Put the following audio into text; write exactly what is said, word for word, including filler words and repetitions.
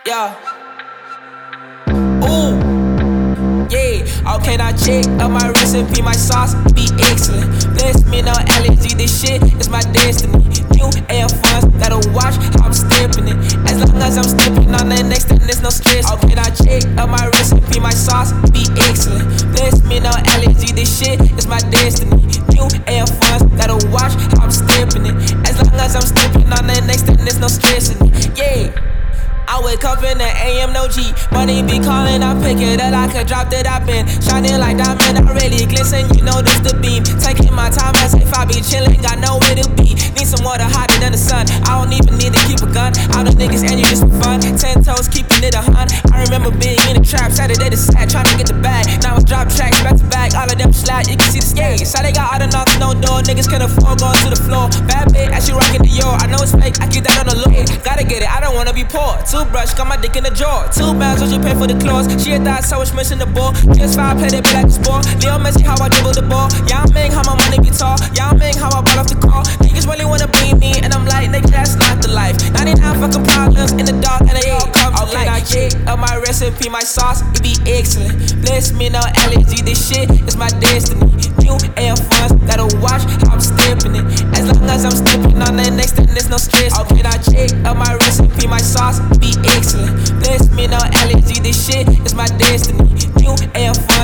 Yeah. Ooh. Yeah. Okay, now check up my recipe, my sauce be excellent. Bless me, no allergy, this shit is my destiny. New Air Force, gotta watch how I'm stepping it. As long as I'm stepping on the next, then there's no stress. Okay, now check up my recipe, my sauce be excellent. Bless me, no allergy, this shit is my destiny. New Air Force, gotta watch how I'm stepping it. As long as I'm stepping on the next, then there's no stressing it. Yeah. I wake up in the A M, no G. Money be calling, I pick it up like a drop that I've been shining like diamond, I really glisten, you know this the beam. Taking my time as if I be chilling, got nowhere to be. Need some water hotter than the sun. I don't even need to keep a gun. All the niggas and you just for fun. Ten toes, keeping it a hun. I remember being in the trap, Saturday to Sat, trying to get the bag. Now I drop tracks back to back, all of them slide, you can see the stage. So they got all the knocks, no door, niggas can afford going to the floor. Bad bitch, as she rockin' the Dior, I know it's fake, I keep that on the low. Gotta get it, I don't wanna be poor. Toothbrush, got my dick in the drawer. Two pounds, what you pay for the claws. She a thought, so it's missing the ball. P S five, play that bit like a sport. Leo Messi, how I dribble the ball. Y'all make how my money be tall. Y'all make how I ball off the call. Niggas really wanna be me, and I'm like, nigga, that's not the life. ninety-nine fucking problems in the dark, and they all come to light. I check up my recipe, my sauce, it be excellent. Bless me, no allergy, this shit is my destiny. New Air Force, gotta watch how I'm stepping it. As long as I'm stepping on the next, then there's no stress. Okay, I check up my recipe, my sauce, be excellent. Bless me, no allergy, this shit is my destiny. New Air Force.